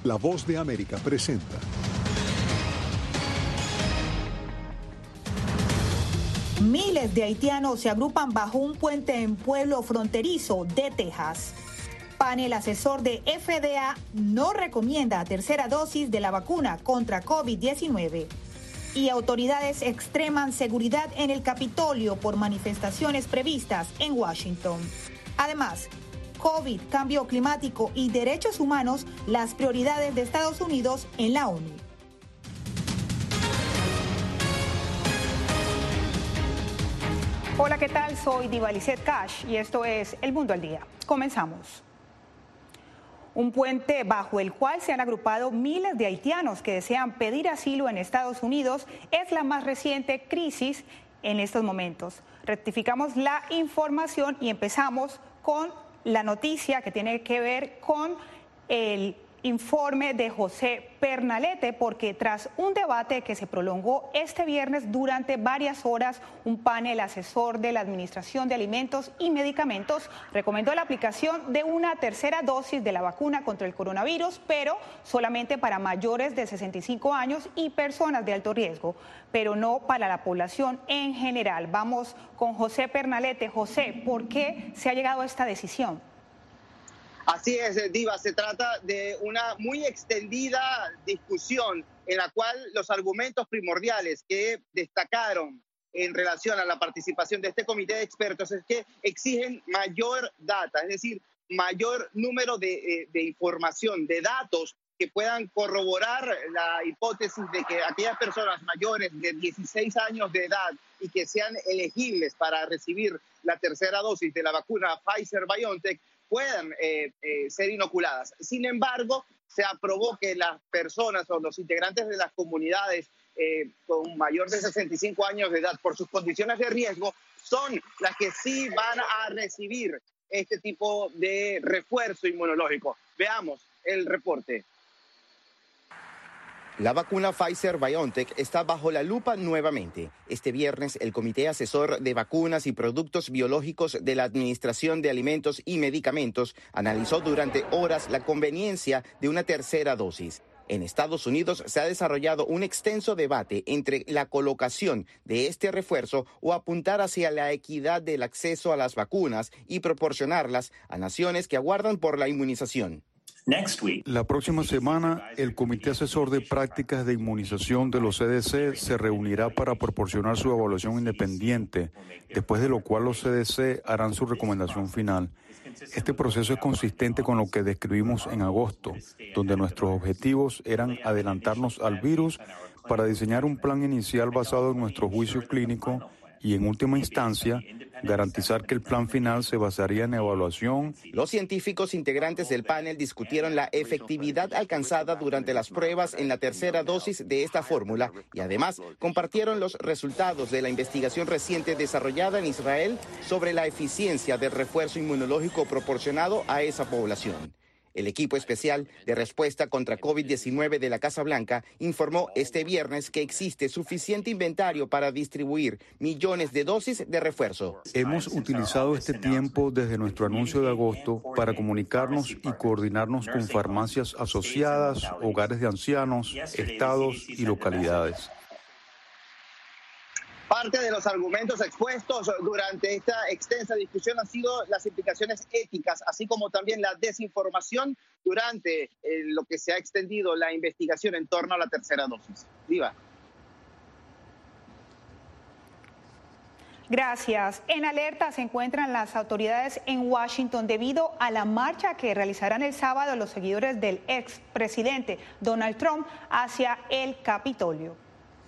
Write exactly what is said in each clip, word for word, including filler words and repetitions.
La Voz de América presenta. Miles de haitianos se agrupan bajo un puente en pueblo fronterizo de Texas. Panel asesor de F D A no recomienda tercera dosis de la vacuna contra COVID diecinueve. Y autoridades extreman seguridad en el Capitolio por manifestaciones previstas en Washington. Además, COVID, cambio climático y derechos humanos, las prioridades de Estados Unidos en la ONU. Hola, ¿qué tal? Soy Diva Lizeth Cash y esto es El Mundo al Día. Comenzamos. Un puente bajo el cual se han agrupado miles de haitianos que desean pedir asilo en Estados Unidos es la más reciente crisis en estos momentos. Rectificamos la información y empezamos con la noticia que tiene que ver con el informe de José Pernalete, porque tras un debate que se prolongó este viernes durante varias horas, un panel asesor de la Administración de Alimentos y Medicamentos recomendó la aplicación de una tercera dosis de la vacuna contra el coronavirus, pero solamente para mayores de sesenta y cinco años y personas de alto riesgo, pero no para la población en general. Vamos con José Pernalete. José, ¿por qué se ha llegado a esta decisión? Así es, Diva, se trata de una muy extendida discusión en la cual los argumentos primordiales que destacaron en relación a la participación de este comité de expertos es que exigen mayor data, es decir, mayor número de, de información, de datos que puedan corroborar la hipótesis de que aquellas personas mayores de dieciséis años de edad y que sean elegibles para recibir la tercera dosis de la vacuna Pfizer-BioNTech puedan eh, eh, ser inoculadas. Sin embargo, se aprobó que las personas o los integrantes de las comunidades eh, con mayor de sesenta y cinco años de edad, por sus condiciones de riesgo, son las que sí van a recibir este tipo de refuerzo inmunológico. Veamos el reporte. La vacuna Pfizer-BioNTech está bajo la lupa nuevamente. Este viernes, el Comité Asesor de Vacunas y Productos Biológicos de la Administración de Alimentos y Medicamentos analizó durante horas la conveniencia de una tercera dosis. En Estados Unidos se ha desarrollado un extenso debate entre la colocación de este refuerzo o apuntar hacia la equidad del acceso a las vacunas y proporcionarlas a naciones que aguardan por la inmunización. La próxima semana, el Comité Asesor de Prácticas de Inmunización de los C D C se reunirá para proporcionar su evaluación independiente, después de lo cual los C D C harán su recomendación final. Este proceso es consistente con lo que describimos en agosto, donde nuestros objetivos eran adelantarnos al virus para diseñar un plan inicial basado en nuestro juicio clínico y, en última instancia, garantizar que el plan final se basaría en evaluación. Los científicos integrantes del panel discutieron la efectividad alcanzada durante las pruebas en la tercera dosis de esta fórmula y además compartieron los resultados de la investigación reciente desarrollada en Israel sobre la eficiencia del refuerzo inmunológico proporcionado a esa población. El equipo especial de respuesta contra COVID diecinueve de la Casa Blanca informó este viernes que existe suficiente inventario para distribuir millones de dosis de refuerzo. Hemos utilizado este tiempo desde nuestro anuncio de agosto para comunicarnos y coordinarnos con farmacias asociadas, hogares de ancianos, estados y localidades. Parte de los argumentos expuestos durante esta extensa discusión han sido las implicaciones éticas, así como también la desinformación durante eh, lo que se ha extendido la investigación en torno a la tercera dosis. Diva. Gracias. En alerta se encuentran las autoridades en Washington debido a la marcha que realizarán el sábado los seguidores del expresidente Donald Trump hacia el Capitolio.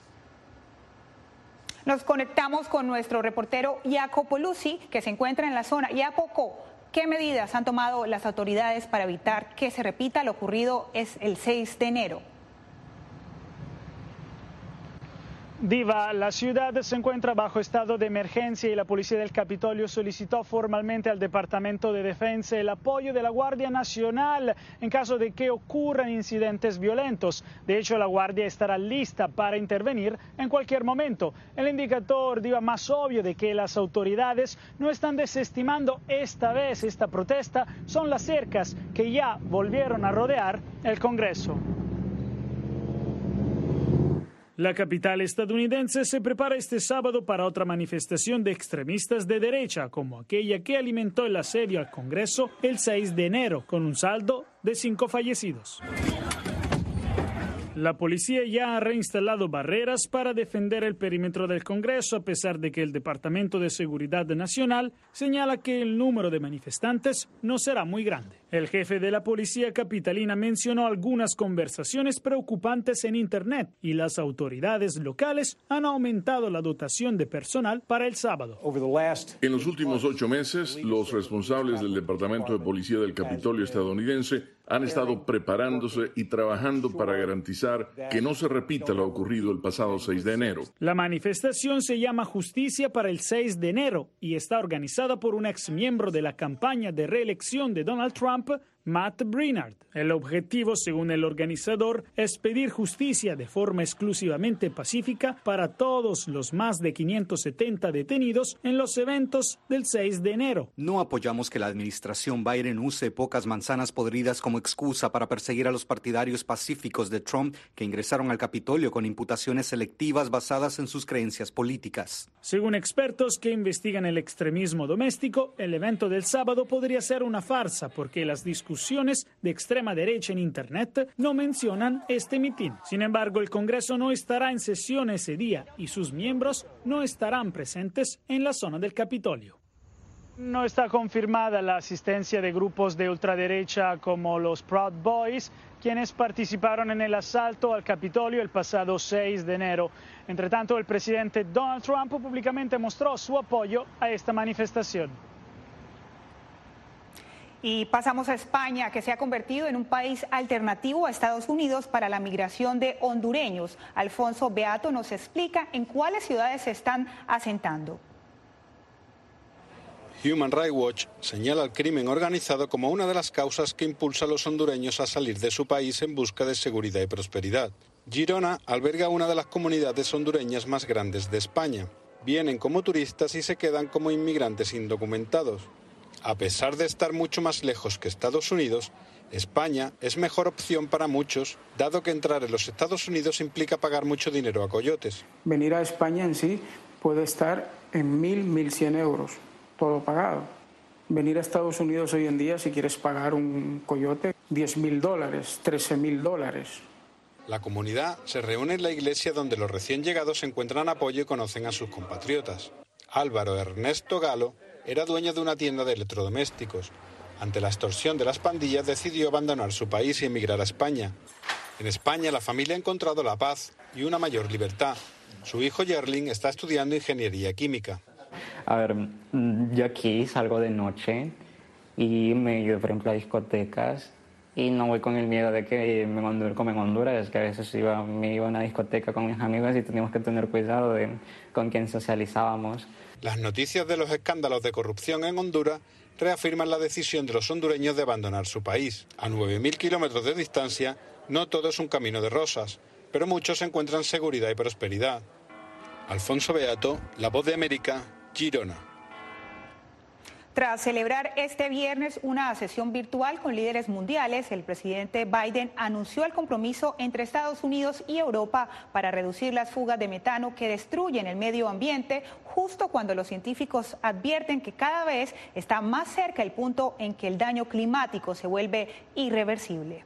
Nos conectamos con nuestro reportero Jacopo Luzzi, que se encuentra en la zona. Jacopo, ¿qué medidas han tomado las autoridades para evitar que se repita lo ocurrido es el seis de enero? Diva, la ciudad se encuentra bajo estado de emergencia y la policía del Capitolio solicitó formalmente al Departamento de Defensa el apoyo de la Guardia Nacional en caso de que ocurran incidentes violentos. De hecho, la Guardia estará lista para intervenir en cualquier momento. El indicador, Diva, más obvio de que las autoridades no están desestimando esta vez esta protesta son las cercas que ya volvieron a rodear el Congreso. La capital estadounidense se prepara este sábado para otra manifestación de extremistas de derecha, como aquella que alimentó el asedio al Congreso el seis de enero, con un saldo de cinco fallecidos. La policía ya ha reinstalado barreras para defender el perímetro del Congreso, a pesar de que el Departamento de Seguridad Nacional señala que el número de manifestantes no será muy grande. El jefe de la policía capitalina mencionó algunas conversaciones preocupantes en Internet y las autoridades locales han aumentado la dotación de personal para el sábado. En los últimos ocho meses, los responsables del Departamento de Policía del Capitolio estadounidense han estado preparándose y trabajando para garantizar que no se repita lo ocurrido el pasado seis de enero. La manifestación se llama Justicia para el seis de enero y está organizada por un ex miembro de la campaña de reelección de Donald Trump, Matt Braynard. El objetivo, según el organizador, es pedir justicia de forma exclusivamente pacífica para todos los más de quinientos setenta detenidos en los eventos del seis de enero. No apoyamos que la administración Biden use pocas manzanas podridas como excusa para perseguir a los partidarios pacíficos de Trump que ingresaron al Capitolio con imputaciones selectivas basadas en sus creencias políticas. Según expertos que investigan el extremismo doméstico, el evento del sábado podría ser una farsa porque las discusiones de extrema derecha en Internet no mencionan este mitin. Sin embargo, el Congreso no estará en sesión ese día y sus miembros no estarán presentes en la zona del Capitolio. No está confirmada la asistencia de grupos de ultraderecha como los Proud Boys, quienes participaron en el asalto al Capitolio el pasado seis de enero. Entre tanto, el presidente Donald Trump públicamente mostró su apoyo a esta manifestación. Y pasamos a España, que se ha convertido en un país alternativo a Estados Unidos para la migración de hondureños. Alfonso Beato nos explica en cuáles ciudades se están asentando. Human Rights Watch señala el crimen organizado como una de las causas que impulsa a los hondureños a salir de su país en busca de seguridad y prosperidad. Girona alberga una de las comunidades hondureñas más grandes de España. Vienen como turistas y se quedan como inmigrantes indocumentados. A pesar de estar mucho más lejos que Estados Unidos, España es mejor opción para muchos, dado que entrar en los Estados Unidos implica pagar mucho dinero a coyotes. Venir a España en sí puede estar en mil, mil cien euros, todo pagado. Venir a Estados Unidos hoy en día, si quieres pagar un coyote, diez mil dólares, trece mil dólares. La comunidad se reúne en la iglesia donde los recién llegados encuentran apoyo y conocen a sus compatriotas. Álvaro Ernesto Galo era dueño de una tienda de electrodomésticos. Ante la extorsión de las pandillas decidió abandonar su país y emigrar a España. En España la familia ha encontrado la paz y una mayor libertad. Su hijo Yerling está estudiando ingeniería química. A ver, yo aquí salgo de noche y me ido, por ejemplo, a discotecas y no voy con el miedo de que me manden como en Honduras, es que a veces iba, me iba a una discoteca con mis amigos y teníamos que tener cuidado de con quién socializábamos. Las noticias de los escándalos de corrupción en Honduras reafirman la decisión de los hondureños de abandonar su país. A nueve mil kilómetros de distancia, no todo es un camino de rosas, pero muchos encuentran seguridad y prosperidad. Alfonso Beato, La Voz de América, Girona. Tras celebrar este viernes una sesión virtual con líderes mundiales, el presidente Biden anunció el compromiso entre Estados Unidos y Europa para reducir las fugas de metano que destruyen el medio ambiente, justo cuando los científicos advierten que cada vez está más cerca el punto en que el daño climático se vuelve irreversible.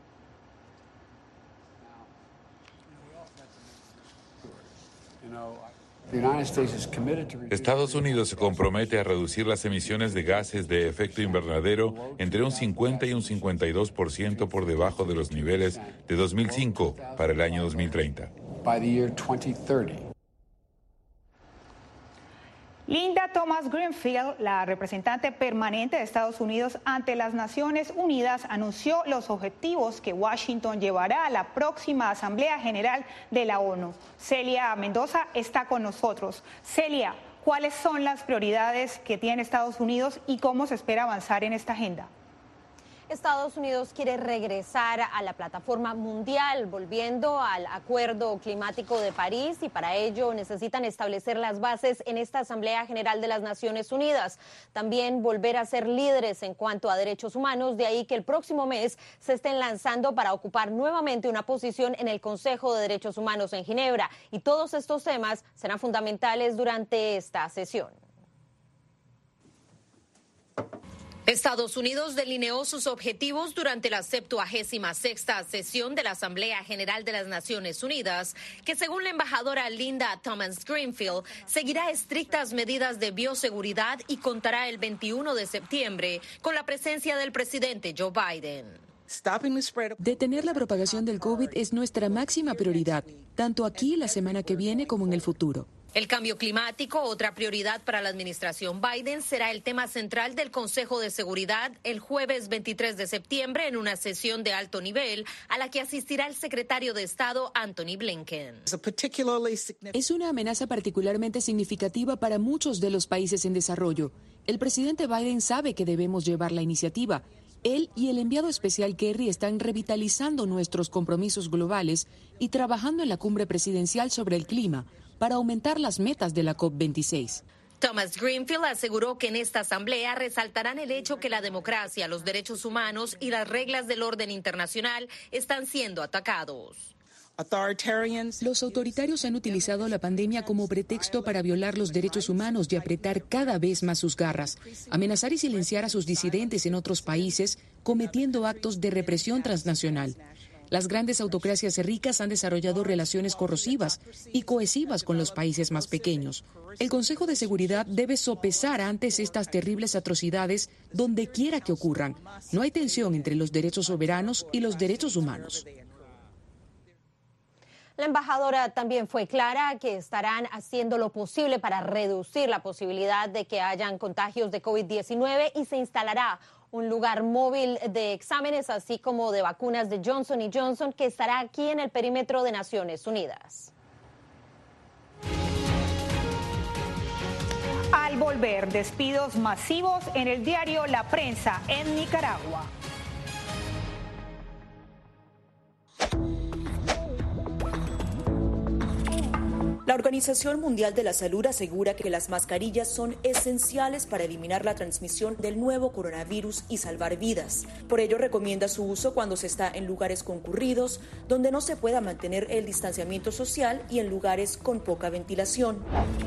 Estados Unidos se compromete a reducir las emisiones de gases de efecto invernadero entre un cincuenta y un cincuenta y dos por ciento por debajo de los niveles de dos mil cinco para el año dos mil treinta. Linda Thomas Greenfield, la representante permanente de Estados Unidos ante las Naciones Unidas, anunció los objetivos que Washington llevará a la próxima Asamblea General de la ONU. Celia Mendoza está con nosotros. Celia, ¿cuáles son las prioridades que tiene Estados Unidos y cómo se espera avanzar en esta agenda? Estados Unidos quiere regresar a la plataforma mundial, volviendo al Acuerdo Climático de París, y para ello necesitan establecer las bases en esta Asamblea General de las Naciones Unidas. También volver a ser líderes en cuanto a derechos humanos, de ahí que el próximo mes se estén lanzando para ocupar nuevamente una posición en el Consejo de Derechos Humanos en Ginebra. Y todos estos temas serán fundamentales durante esta sesión. Estados Unidos delineó sus objetivos durante la septuagésima sexta sesión de la Asamblea General de las Naciones Unidas, que según la embajadora Linda Thomas Greenfield, seguirá estrictas medidas de bioseguridad y contará el veintiuno de septiembre con la presencia del presidente Joe Biden. Detener la propagación del COVID es nuestra máxima prioridad, tanto aquí la semana que viene como en el futuro. El cambio climático, otra prioridad para la administración Biden, será el tema central del Consejo de Seguridad el jueves veintitrés de septiembre en una sesión de alto nivel a la que asistirá el secretario de Estado Antony Blinken. Es una amenaza particularmente significativa para muchos de los países en desarrollo. El presidente Biden sabe que debemos llevar la iniciativa. Él y el enviado especial Kerry están revitalizando nuestros compromisos globales y trabajando en la cumbre presidencial sobre el clima para aumentar las metas de la COP veintiséis. Thomas Greenfield aseguró que en esta asamblea resaltarán el hecho que la democracia, los derechos humanos y las reglas del orden internacional están siendo atacados. Los autoritarios han utilizado la pandemia como pretexto para violar los derechos humanos y apretar cada vez más sus garras, amenazar y silenciar a sus disidentes en otros países, cometiendo actos de represión transnacional. Las grandes autocracias ricas han desarrollado relaciones corrosivas y cohesivas con los países más pequeños. El Consejo de Seguridad debe sopesar antes estas terribles atrocidades donde quiera que ocurran. No hay tensión entre los derechos soberanos y los derechos humanos. La embajadora también fue clara que estarán haciendo lo posible para reducir la posibilidad de que hayan contagios de COVID diecinueve y se instalará un lugar móvil de exámenes, así como de vacunas de Johnson y Johnson, que estará aquí en el perímetro de Naciones Unidas. Al volver, despidos masivos en el diario La Prensa en Nicaragua. La Organización Mundial de la Salud asegura que las mascarillas son esenciales para eliminar la transmisión del nuevo coronavirus y salvar vidas. Por ello, recomienda su uso cuando se está en lugares concurridos, donde no se pueda mantener el distanciamiento social y en lugares con poca ventilación.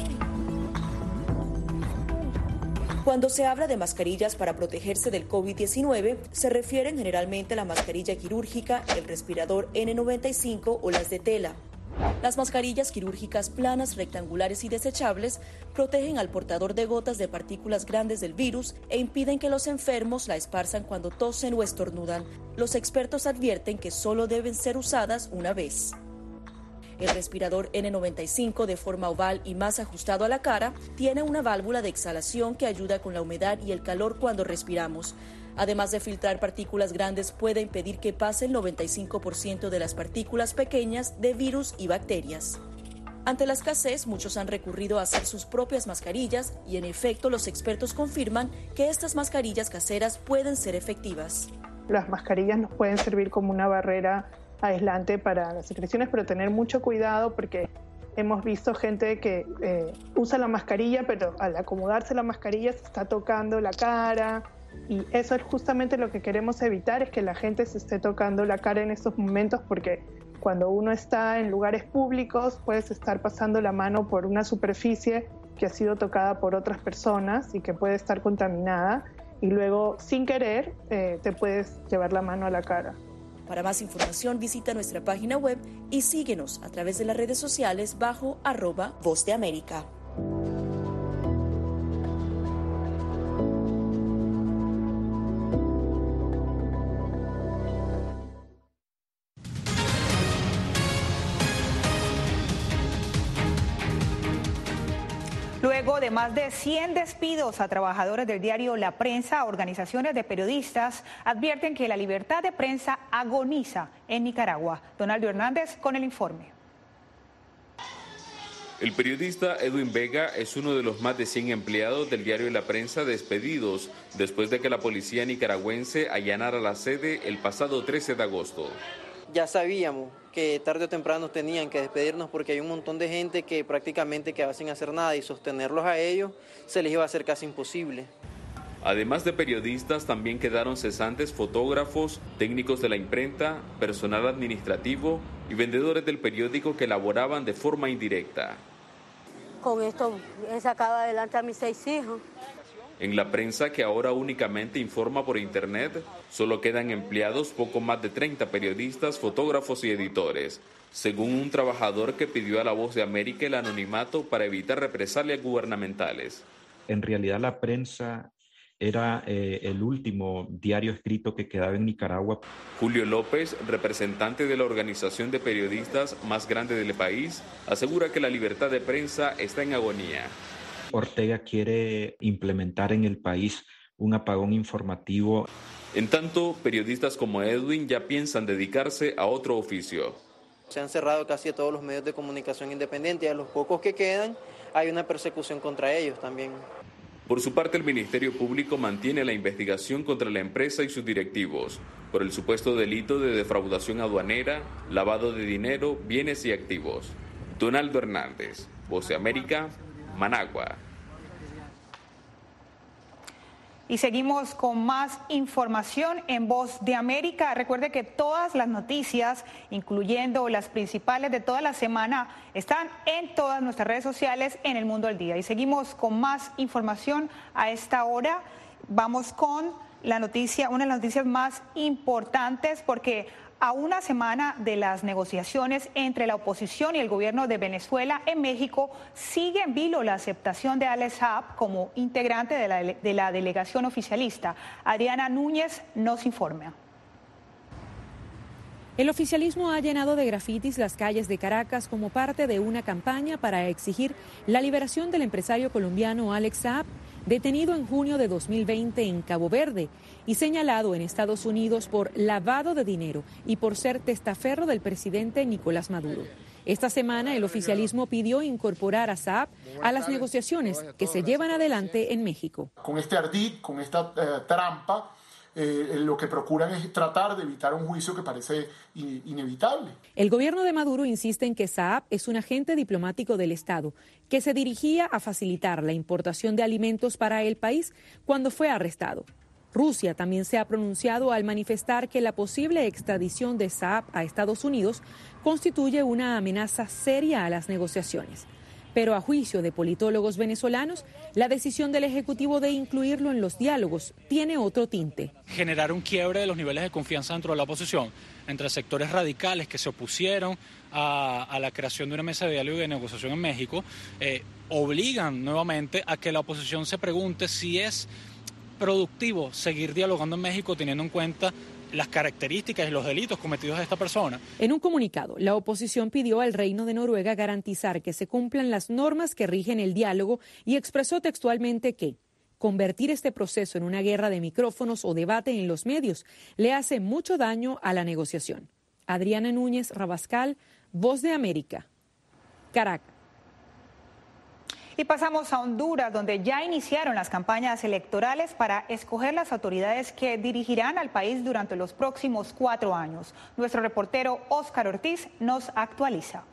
Cuando se habla de mascarillas para protegerse del COVID diecinueve, se refieren generalmente a la mascarilla quirúrgica, el respirador ene noventa y cinco o las de tela. Las mascarillas quirúrgicas planas, rectangulares y desechables protegen al portador de gotas de partículas grandes del virus e impiden que los enfermos la esparzan cuando tosen o estornudan. Los expertos advierten que solo deben ser usadas una vez. El respirador ene noventa y cinco, de forma oval y más ajustado a la cara, tiene una válvula de exhalación que ayuda con la humedad y el calor cuando respiramos. Además de filtrar partículas grandes, puede impedir que pase el noventa y cinco por ciento de las partículas pequeñas de virus y bacterias. Ante la escasez, muchos han recurrido a hacer sus propias mascarillas y, en efecto, los expertos confirman que estas mascarillas caseras pueden ser efectivas. Las mascarillas nos pueden servir como una barrera aislante para las secreciones, pero tener mucho cuidado porque hemos visto gente que eh, usa la mascarilla, pero al acomodarse la mascarilla se está tocando la cara. Y eso es justamente lo que queremos evitar, es que la gente se esté tocando la cara en estos momentos, porque cuando uno está en lugares públicos puedes estar pasando la mano por una superficie que ha sido tocada por otras personas y que puede estar contaminada y luego sin querer eh, te puedes llevar la mano a la cara. Para más información visita nuestra página web y síguenos a través de las redes sociales bajo arroba Voz de América. Luego Luego de más de cien despidos a trabajadores del diario La Prensa, organizaciones de periodistas advierten que la libertad de prensa agoniza en Nicaragua. Donaldo Hernández con el informe. El periodista Edwin Vega es uno de los más de cien empleados del diario La Prensa despedidos después de que la policía nicaragüense allanara la sede el pasado trece de agosto. Ya sabíamos que tarde o temprano tenían que despedirnos porque hay un montón de gente que prácticamente quedaba sin hacer nada y sostenerlos a ellos se les iba a hacer casi imposible. Además de periodistas, también quedaron cesantes fotógrafos, técnicos de la imprenta, personal administrativo y vendedores del periódico que laboraban de forma indirecta. Con esto he sacado adelante a mis seis hijos. En La Prensa, que ahora únicamente informa por internet, solo quedan empleados poco más de treinta periodistas, fotógrafos y editores, según un trabajador que pidió a La Voz de América el anonimato para evitar represalias gubernamentales. En realidad La Prensa era eh, el último diario escrito que quedaba en Nicaragua. Julio López, representante de la organización de periodistas más grande del país, asegura que la libertad de prensa está en agonía. Ortega quiere implementar en el país un apagón informativo. En tanto, periodistas como Edwin ya piensan dedicarse a otro oficio. Se han cerrado casi todos los medios de comunicación independientes y a los pocos que quedan hay una persecución contra ellos también. Por su parte, el Ministerio Público mantiene la investigación contra la empresa y sus directivos por el supuesto delito de defraudación aduanera, lavado de dinero, bienes y activos. Donaldo Hernández, Voz de América, Managua. Y seguimos con más información en Voz de América. Recuerde que todas las noticias, incluyendo las principales de toda la semana, están en todas nuestras redes sociales en El Mundo al Día. Y seguimos con más información a esta hora. Vamos con la noticia, una de las noticias más importantes, porque a una semana de las negociaciones entre la oposición y el gobierno de Venezuela, en México sigue en vilo la aceptación de Alex Saab como integrante de la, de la delegación oficialista. Adriana Núñez nos informa. El oficialismo ha llenado de grafitis las calles de Caracas como parte de una campaña para exigir la liberación del empresario colombiano Alex Saab, detenido en junio de dos mil veinte en Cabo Verde y señalado en Estados Unidos por lavado de dinero y por ser testaferro del presidente Nicolás Maduro. Esta semana el oficialismo pidió incorporar a Saab a las negociaciones que se llevan adelante en México. Con este ardid, con esta eh, trampa, Eh, lo que procuran es tratar de evitar un juicio que parece in- inevitable. El gobierno de Maduro insiste en que Saab es un agente diplomático del Estado que se dirigía a facilitar la importación de alimentos para el país cuando fue arrestado. Rusia también se ha pronunciado al manifestar que la posible extradición de Saab a Estados Unidos constituye una amenaza seria a las negociaciones. Pero a juicio de politólogos venezolanos, la decisión del Ejecutivo de incluirlo en los diálogos tiene otro tinte. Generar un quiebre de los niveles de confianza dentro de la oposición, entre sectores radicales que se opusieron a, a la creación de una mesa de diálogo y de negociación en México, eh, obligan nuevamente a que la oposición se pregunte si es productivo seguir dialogando en México teniendo en cuenta las características y los delitos cometidos de esta persona. En un comunicado, la oposición pidió al Reino de Noruega garantizar que se cumplan las normas que rigen el diálogo y expresó textualmente que convertir este proceso en una guerra de micrófonos o debate en los medios le hace mucho daño a la negociación. Adriana Núñez Rabascal, Voz de América, Caracas. Y pasamos a Honduras, donde ya iniciaron las campañas electorales para escoger las autoridades que dirigirán al país durante los próximos cuatro años. Nuestro reportero Óscar Ortiz nos actualiza.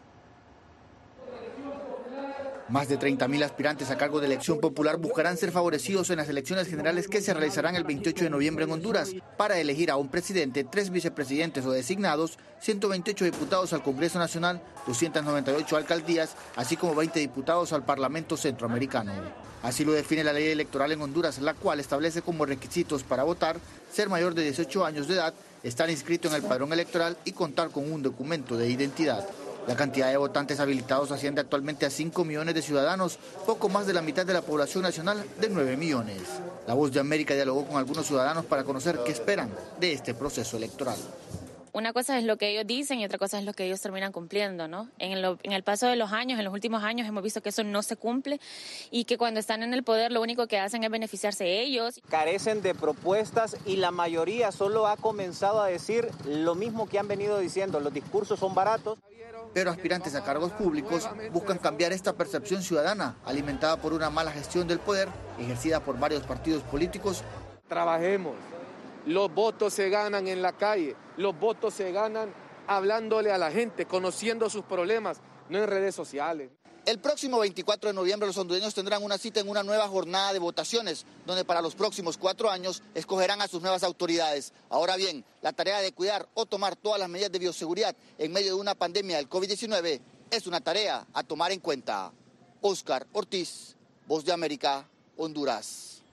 Más de treinta mil aspirantes a cargo de elección popular buscarán ser favorecidos en las elecciones generales que se realizarán el veintiocho de noviembre en Honduras para elegir a un presidente, tres vicepresidentes o designados, ciento veintiocho diputados al Congreso Nacional, doscientas noventa y ocho alcaldías, así como veinte diputados al Parlamento Centroamericano. Así lo define la ley electoral en Honduras, la cual establece como requisitos para votar ser mayor de dieciocho años de edad, estar inscrito en el padrón electoral y contar con un documento de identidad. La cantidad de votantes habilitados asciende actualmente a cinco millones de ciudadanos, poco más de la mitad de la población nacional de nueve millones. La Voz de América dialogó con algunos ciudadanos para conocer qué esperan de este proceso electoral. Una cosa es lo que ellos dicen y otra cosa es lo que ellos terminan cumpliendo, ¿no? En el, en el paso de los años, en los últimos años, hemos visto que eso no se cumple y que cuando están en el poder lo único que hacen es beneficiarse ellos. Carecen de propuestas y la mayoría solo ha comenzado a decir lo mismo que han venido diciendo, los discursos son baratos. Pero aspirantes a cargos públicos buscan cambiar esta percepción ciudadana, alimentada por una mala gestión del poder, ejercida por varios partidos políticos. Trabajemos, los votos se ganan en la calle, los votos se ganan hablándole a la gente, conociendo sus problemas, no en redes sociales. El próximo veinticuatro de noviembre los hondureños tendrán una cita en una nueva jornada de votaciones, donde para los próximos cuatro años escogerán a sus nuevas autoridades. Ahora bien, la tarea de cuidar o tomar todas las medidas de bioseguridad en medio de una pandemia del COVID diecinueve es una tarea a tomar en cuenta. Óscar Ortiz, Voz de América, Honduras.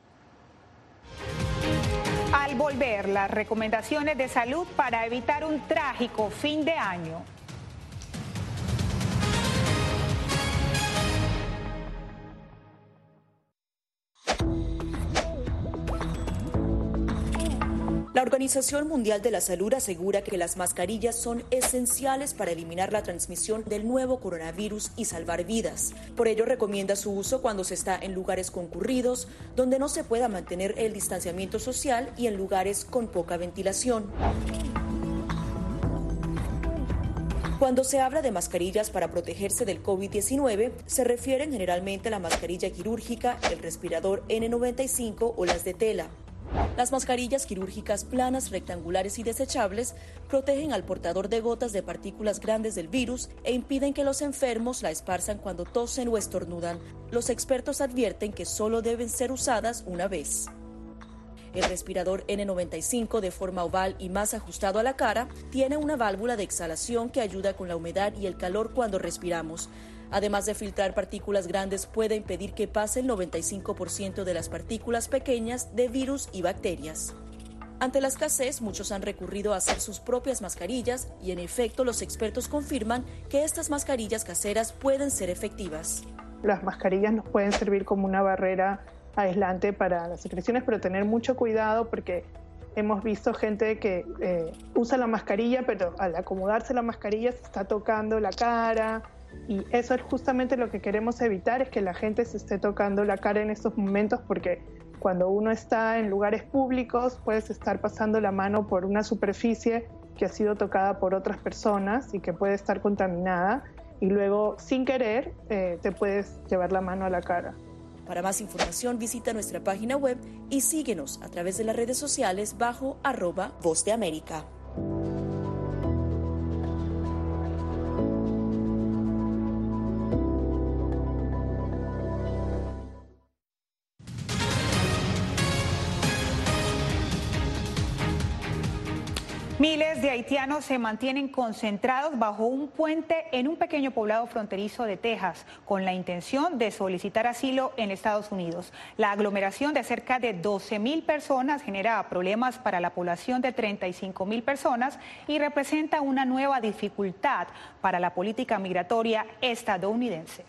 Al volver, las recomendaciones de salud para evitar un trágico fin de año. La Organización Mundial de la Salud asegura que las mascarillas son esenciales para eliminar la transmisión del nuevo coronavirus y salvar vidas. Por ello, recomienda su uso cuando se está en lugares concurridos, donde no se pueda mantener el distanciamiento social y en lugares con poca ventilación. Cuando se habla de mascarillas para protegerse del COVID diecinueve, se refieren generalmente a la mascarilla quirúrgica, el respirador ene noventa y cinco o las de tela. Las mascarillas quirúrgicas planas, rectangulares y desechables protegen al portador de gotas de partículas grandes del virus e impiden que los enfermos la esparzan cuando tosen o estornudan. Los expertos advierten que solo deben ser usadas una vez. El respirador ene noventa y cinco, de forma oval y más ajustado a la cara, tiene una válvula de exhalación que ayuda con la humedad y el calor cuando respiramos. Además de filtrar partículas grandes, puede impedir que pase el noventa y cinco por ciento de las partículas pequeñas de virus y bacterias. Ante la escasez, muchos han recurrido a hacer sus propias mascarillas y, en efecto, los expertos confirman que estas mascarillas caseras pueden ser efectivas. Las mascarillas nos pueden servir como una barrera aislante para las secreciones, pero tener mucho cuidado porque hemos visto gente que eh, usa la mascarilla, pero al acomodarse la mascarilla se está tocando la cara. Y eso es justamente lo que queremos evitar, es que la gente se esté tocando la cara en estos momentos, porque cuando uno está en lugares públicos puedes estar pasando la mano por una superficie que ha sido tocada por otras personas y que puede estar contaminada y luego sin querer eh, te puedes llevar la mano a la cara. Para más información visita nuestra página web y síguenos a través de las redes sociales bajo arroba Voz de América. Miles de haitianos se mantienen concentrados bajo un puente en un pequeño poblado fronterizo de Texas con la intención de solicitar asilo en Estados Unidos. La aglomeración de cerca de doce mil personas genera problemas para la población de treinta y cinco mil personas y representa una nueva dificultad para la política migratoria estadounidense.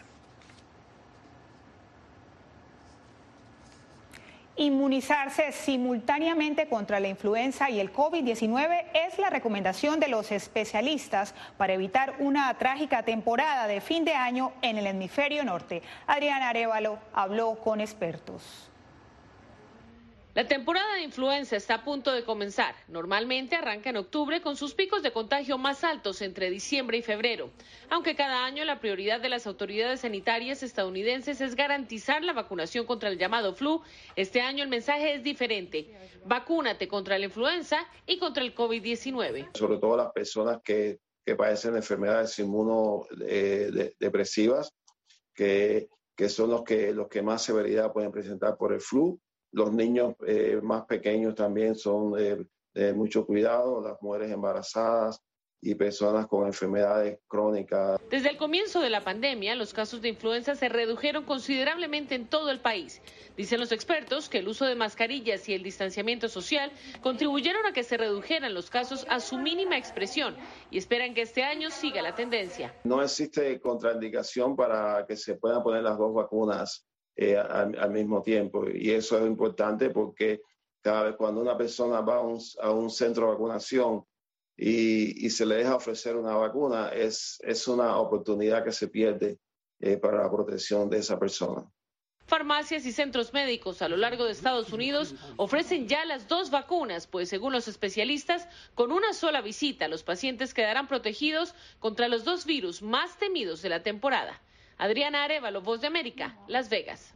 Inmunizarse simultáneamente contra la influenza y el COVID diecinueve es la recomendación de los especialistas para evitar una trágica temporada de fin de año en el hemisferio norte. Adriana Arévalo habló con expertos. La temporada de influenza está a punto de comenzar. Normalmente arranca en octubre con sus picos de contagio más altos entre diciembre y febrero. Aunque cada año la prioridad de las autoridades sanitarias estadounidenses es garantizar la vacunación contra el llamado flu, este año el mensaje es diferente. Vacúnate contra la influenza y contra el COVID diecinueve. Sobre todo las personas que, que padecen enfermedades inmunodepresivas, que, que son los que, los que más severidad pueden presentar por el flu. Los niños eh, más pequeños también son de, de mucho cuidado, las mujeres embarazadas y personas con enfermedades crónicas. Desde el comienzo de la pandemia, los casos de influenza se redujeron considerablemente en todo el país. Dicen los expertos que el uso de mascarillas y el distanciamiento social contribuyeron a que se redujeran los casos a su mínima expresión y esperan que este año siga la tendencia. No existe contraindicación para que se puedan poner las dos vacunas Eh, al, al mismo tiempo, y eso es importante porque cada vez cuando una persona va a un, a un centro de vacunación y, y se le deja ofrecer una vacuna, es, es una oportunidad que se pierde eh, para la protección de esa persona. Farmacias y centros médicos a lo largo de Estados Unidos ofrecen ya las dos vacunas, pues según los especialistas, con una sola visita los pacientes quedarán protegidos contra los dos virus más temidos de la temporada. Adriana Arévalo, Voz de América, Las Vegas.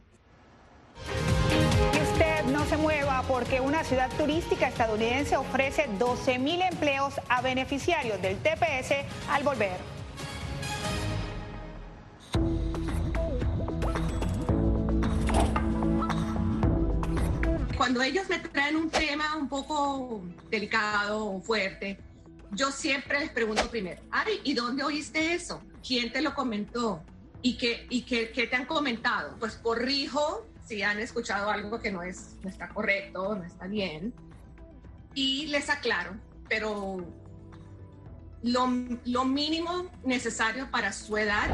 Y usted no se mueva porque una ciudad turística estadounidense ofrece doce mil empleos a beneficiarios del T P S al volver. Cuando ellos me traen un tema un poco delicado o fuerte, yo siempre les pregunto primero, Ari, ¿y dónde oíste eso? ¿Quién te lo comentó? ¿Y qué, y qué, qué te han comentado? Pues corrijo si han escuchado algo que no, es, no está correcto, no está bien, y les aclaro, pero lo, lo mínimo necesario para su edad.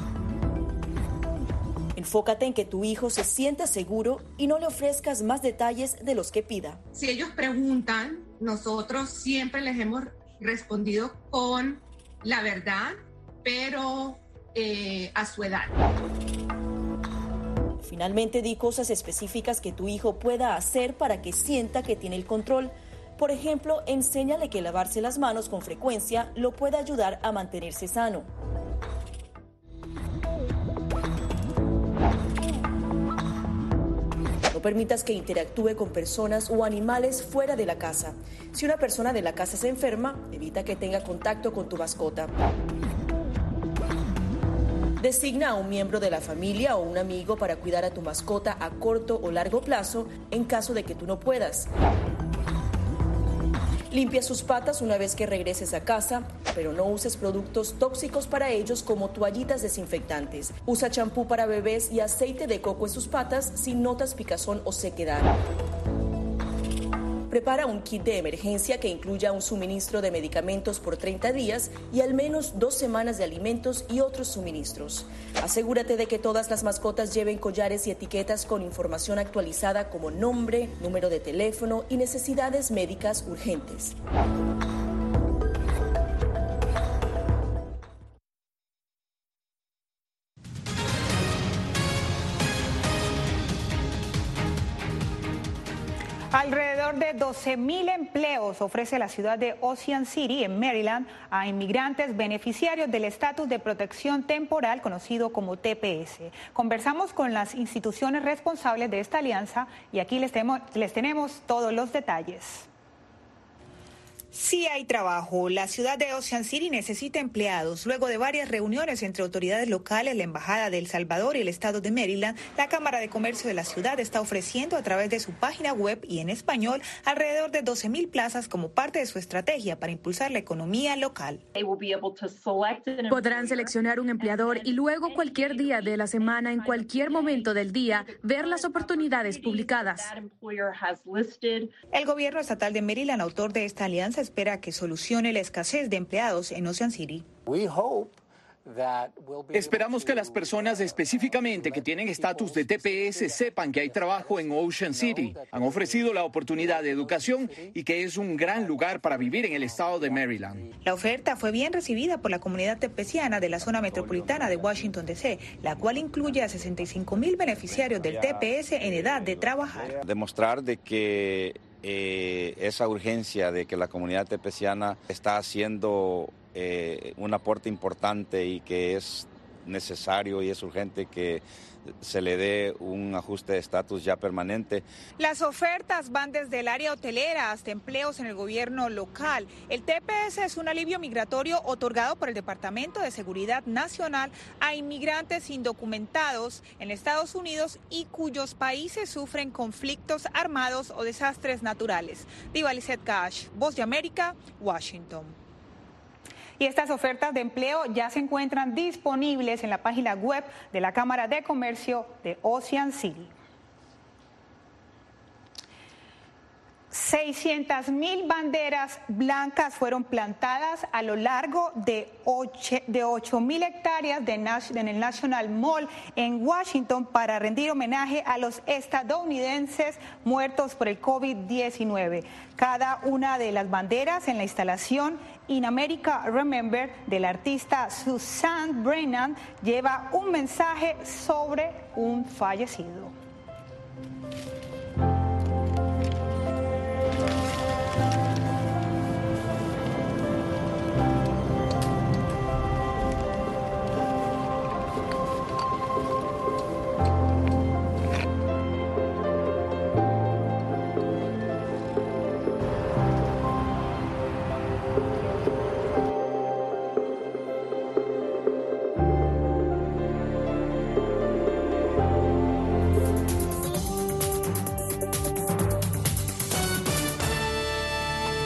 Enfócate en que tu hijo se sienta seguro y no le ofrezcas más detalles de los que pida. Si ellos preguntan, nosotros siempre les hemos respondido con la verdad, pero eh, a su edad. Finalmente, di cosas específicas que tu hijo pueda hacer para que sienta que tiene el control. Por ejemplo, enséñale que lavarse las manos con frecuencia lo puede ayudar a mantenerse sano. No permitas que interactúe con personas o animales fuera de la casa. Si una persona de la casa se enferma, evita que tenga contacto con tu mascota. Designa a un miembro de la familia o un amigo para cuidar a tu mascota a corto o largo plazo en caso de que tú no puedas. Limpia sus patas una vez que regreses a casa, pero no uses productos tóxicos para ellos como toallitas desinfectantes. Usa champú para bebés y aceite de coco en sus patas si notas picazón o sequedad. Prepara un kit de emergencia que incluya un suministro de medicamentos por treinta días y al menos dos semanas de alimentos y otros suministros. Asegúrate de que todas las mascotas lleven collares y etiquetas con información actualizada como nombre, número de teléfono y necesidades médicas urgentes. Alrededor de doce mil empleos ofrece la ciudad de Ocean City, en Maryland, a inmigrantes beneficiarios del estatus de protección temporal conocido como T P S. Conversamos con las instituciones responsables de esta alianza y aquí les tenemos, les tenemos todos los detalles. Sí hay trabajo. La ciudad de Ocean City necesita empleados. Luego de varias reuniones entre autoridades locales, la Embajada de El Salvador y el Estado de Maryland, la Cámara de Comercio de la ciudad está ofreciendo a través de su página web y en español alrededor de doce mil plazas como parte de su estrategia para impulsar la economía local. Podrán seleccionar un empleador y luego cualquier día de la semana, en cualquier momento del día, ver las oportunidades publicadas. El gobierno estatal de Maryland, autor de esta alianza, espera que solucione la escasez de empleados en Ocean City. Esperamos que las personas específicamente que tienen estatus de T P S sepan que hay trabajo en Ocean City. Han ofrecido la oportunidad de educación y que es un gran lugar para vivir en el estado de Maryland. La oferta fue bien recibida por la comunidad tepeciana de la zona metropolitana de Washington, D C, la cual incluye a sesenta y cinco mil beneficiarios del T P S en edad de trabajar. Demostrar de que eh, esa urgencia de que la comunidad tepeciana está haciendo Eh, un aporte importante y que es necesario y es urgente que se le dé un ajuste de estatus ya permanente. Las ofertas van desde el área hotelera hasta empleos en el gobierno local. El T P S es un alivio migratorio otorgado por el Departamento de Seguridad Nacional a inmigrantes indocumentados en Estados Unidos y cuyos países sufren conflictos armados o desastres naturales. Diva Lizette Cash, Voz de América, Washington. Y estas ofertas de empleo ya se encuentran disponibles en la página web de la Cámara de Comercio de Ocean City. seiscientas mil banderas blancas fueron plantadas a lo largo de ocho mil hectáreas de en el National Mall en Washington para rendir homenaje a los estadounidenses muertos por el COVID diecinueve. Cada una de las banderas en la instalación In America Remember del artista Suzanne Brennan lleva un mensaje sobre un fallecido.